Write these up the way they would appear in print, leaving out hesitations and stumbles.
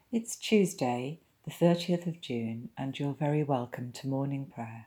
It's Tuesday, the 30th of June, and you're very welcome to morning prayer.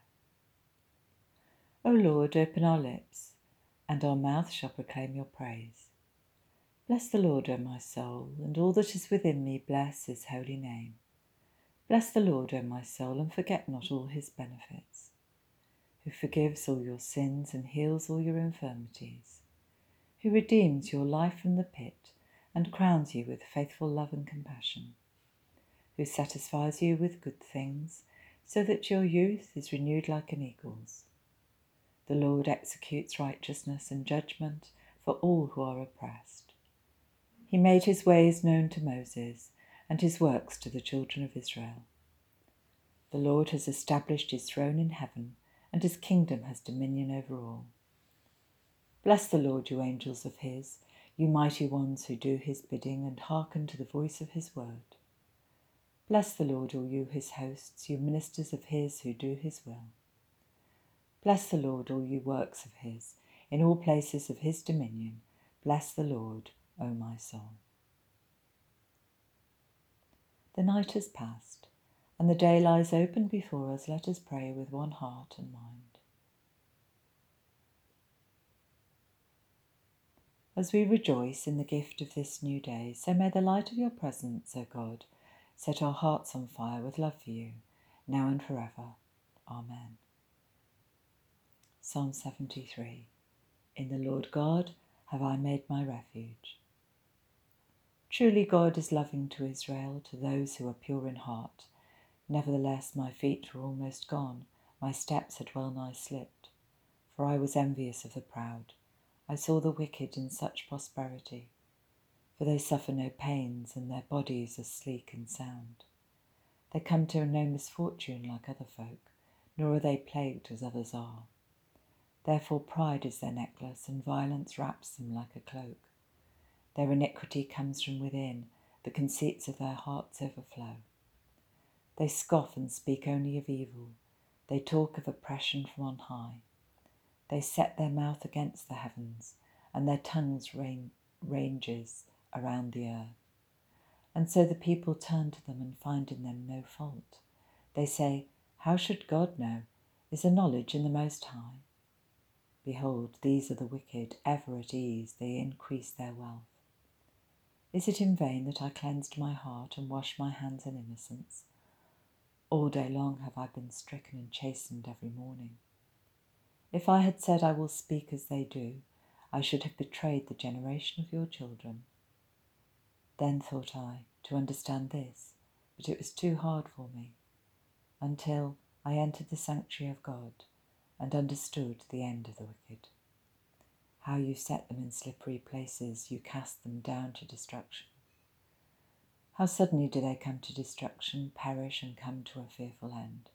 O Lord, open our lips, and our mouth shall proclaim your praise. Bless the Lord, O my soul, and all that is within me, bless his holy name. Bless the Lord, O my soul, and forget not all his benefits, who forgives all your sins and heals all your infirmities, who redeems your life from the pit and crowns you with faithful love and compassion, who satisfies you with good things, so that your youth is renewed like an eagle's. The Lord executes righteousness and judgment for all who are oppressed. He made his ways known to Moses, and his works to the children of Israel. The Lord has established his throne in heaven, and his kingdom has dominion over all. Bless the Lord, you angels of his, you mighty ones who do his bidding and hearken to the voice of his word. Bless the Lord, all you his hosts, you ministers of his who do his will. Bless the Lord, all you works of his, in all places of his dominion. Bless the Lord, O my soul. The night has passed, and the day lies open before us. Let us pray with one heart and mind. As we rejoice in the gift of this new day, so may the light of your presence, O God, set our hearts on fire with love for you, now and forever. Amen. Psalm 73. In the Lord God have I made my refuge. Truly God is loving to Israel, to those who are pure in heart. Nevertheless my feet were almost gone, my steps had well nigh slipped. For I was envious of the proud. I saw the wicked in such prosperity. For they suffer no pains, and their bodies are sleek and sound. They come to no misfortune like other folk, nor are they plagued as others are. Therefore pride is their necklace, and violence wraps them like a cloak. Their iniquity comes from within, the conceits of their hearts overflow. They scoff and speak only of evil. They talk of oppression from on high. They set their mouth against the heavens, and their tongues ranges around the earth. And so the people turn to them and find in them no fault. They say, how should God know? Is there knowledge in the Most High? Behold, these are the wicked, ever at ease, they increase their wealth. Is it in vain that I cleansed my heart and washed my hands in innocence? All day long have I been stricken and chastened every morning. If I had said I will speak as they do, I should have betrayed the generation of your children. Then thought I, to understand this, but it was too hard for me, until I entered the sanctuary of God and understood the end of the wicked. How you set them in slippery places, you cast them down to destruction. How suddenly do they come to destruction, perish and come to a fearful end.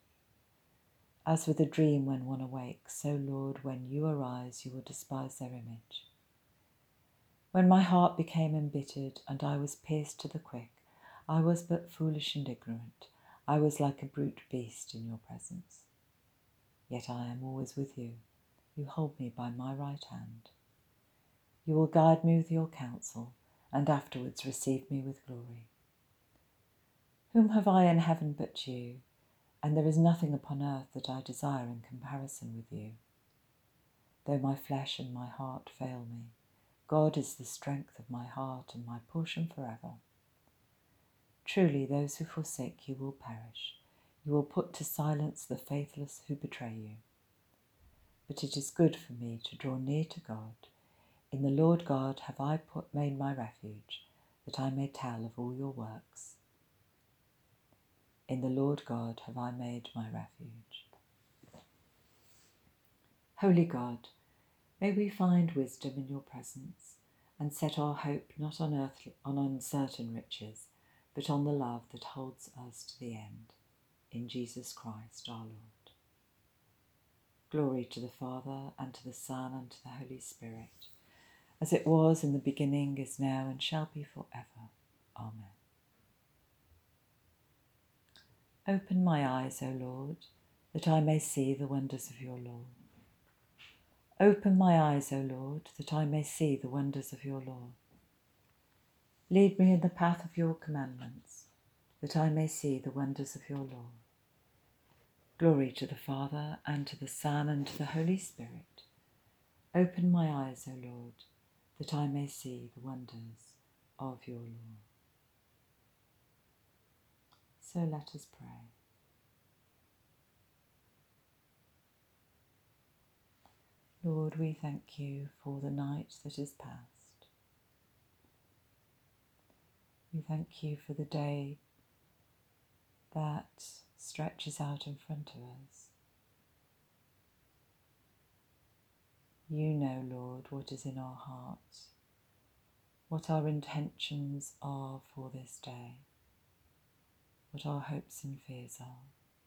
As with a dream when one awakes, so, Lord, when you arise, you will despise their image. When my heart became embittered and I was pierced to the quick, I was but foolish and ignorant. I was like a brute beast in your presence. Yet I am always with you. You hold me by my right hand. You will guide me with your counsel, and afterwards receive me with glory. Whom have I in heaven but you? And there is nothing upon earth that I desire in comparison with you. Though my flesh and my heart fail me, God is the strength of my heart and my portion forever. Truly those who forsake you will perish. You will put to silence the faithless who betray you. But it is good for me to draw near to God. In the Lord God have I made my refuge, that I may tell of all your works. In the Lord God have I made my refuge. Holy God, may we find wisdom in your presence, and set our hope not on uncertain riches, but on the love that holds us to the end. In Jesus Christ our Lord. Glory to the Father, and to the Son, and to the Holy Spirit, as it was in the beginning, is now, and shall be forever. Amen. Open my eyes, O Lord, that I may see the wonders of your law. Open my eyes, O Lord, that I may see the wonders of your law. Lead me in the path of your commandments, that I may see the wonders of your law. Glory to the Father, and to the Son, and to the Holy Spirit. Open my eyes, O Lord, that I may see the wonders of your law. So let us pray. Lord, we thank you for the night that is past. We thank you for the day that stretches out in front of us. You know, Lord, what is in our hearts, what our intentions are for this day, what our hopes and fears are.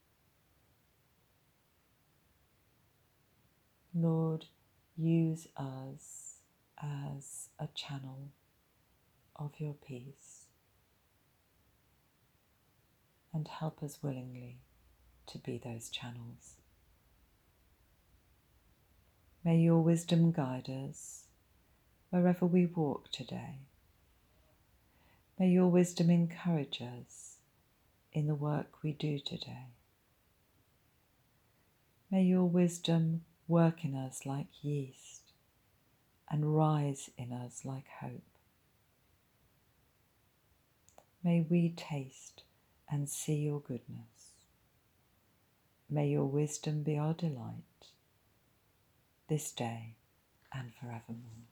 Lord, use us as a channel of your peace and help us willingly to be those channels. May your wisdom guide us wherever we walk today. May your wisdom encourage us in the work we do today. May your wisdom work in us like yeast and rise in us like hope. May we taste and see your goodness. May your wisdom be our delight this day and forevermore.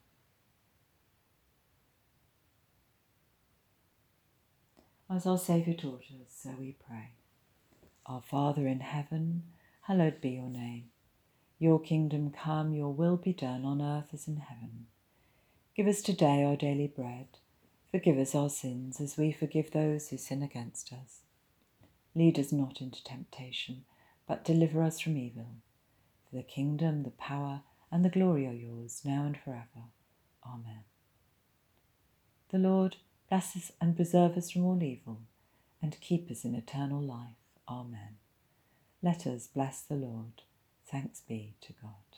As our Saviour taught us, so we pray. Our Father in heaven, hallowed be your name. Your kingdom come, your will be done on earth as in heaven. Give us today our daily bread. Forgive us our sins as we forgive those who sin against us. Lead us not into temptation, but deliver us from evil. For the kingdom, the power, and the glory are yours, now and forever. Amen. The Lord bless us and preserve us from all evil, and keep us in eternal life. Amen. Let us bless the Lord. Thanks be to God.